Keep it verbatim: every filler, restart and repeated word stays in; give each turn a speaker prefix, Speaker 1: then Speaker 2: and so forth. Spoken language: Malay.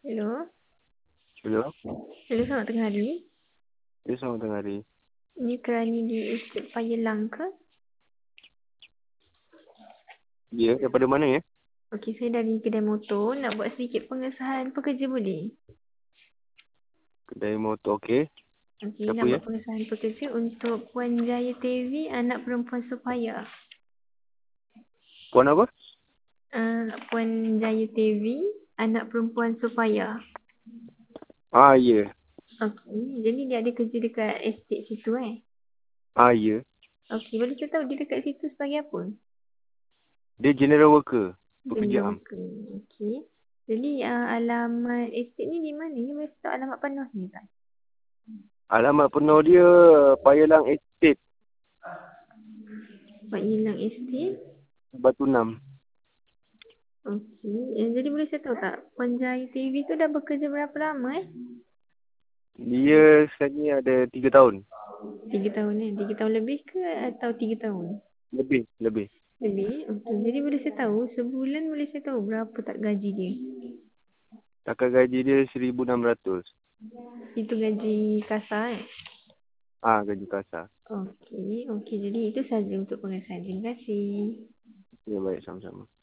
Speaker 1: Hello.
Speaker 2: Hello?
Speaker 1: Hello, selamat tengah hari.
Speaker 2: Ya, selamat tengah hari.
Speaker 1: Ini kerani di Estate Payelang ke?
Speaker 2: Ya, daripada mana ya?
Speaker 1: Okey, saya dari kedai motor. Nak buat sedikit pengesahan pekerja boleh?
Speaker 2: Kedai motor, okey.
Speaker 1: Okey,
Speaker 2: Siapa
Speaker 1: nak
Speaker 2: ya?
Speaker 1: buat pengesahan pekerja untuk Puan Jaya Tevi, anak perempuan Supaya.
Speaker 2: Puan apa?
Speaker 1: Uh, Puan Jaya Tevi, anak perempuan Supaya.
Speaker 2: Ah, ya.
Speaker 1: Okey, jadi dia ada kerja dekat estate situ eh?
Speaker 2: Ah, ya.
Speaker 1: Okey, boleh saya tahu dia dekat situ sebagai apa?
Speaker 2: Dia general worker. Pekerja
Speaker 1: General
Speaker 2: am.
Speaker 1: worker. Okey. Jadi uh, alamat estate ni di mana? Ni boleh tahu alamat penuh ni kan?
Speaker 2: Alamat penuh dia Payalang Estate,
Speaker 1: Pak Yilang Estate.
Speaker 2: Batu Enam.
Speaker 1: Okey. Eh, jadi boleh saya tahu tak? Puan Jaya T V tu dah bekerja berapa lama eh?
Speaker 2: Dia sekarang ni ada tiga tahun.
Speaker 1: Tiga tahun eh? Tiga tahun lebih ke atau tiga tahun?
Speaker 2: Lebih, lebih.
Speaker 1: Lebih? Okey. Jadi boleh saya tahu, sebulan boleh saya tahu berapa tak gaji dia?
Speaker 2: Takkan gaji dia seribu enam ratus.
Speaker 1: Itu gaji kasar eh?
Speaker 2: Ah, gaji kasar.
Speaker 1: Okey. Okey. Jadi itu saja untuk pengesahan. Terima kasih.
Speaker 2: Ya, baik, sama-sama.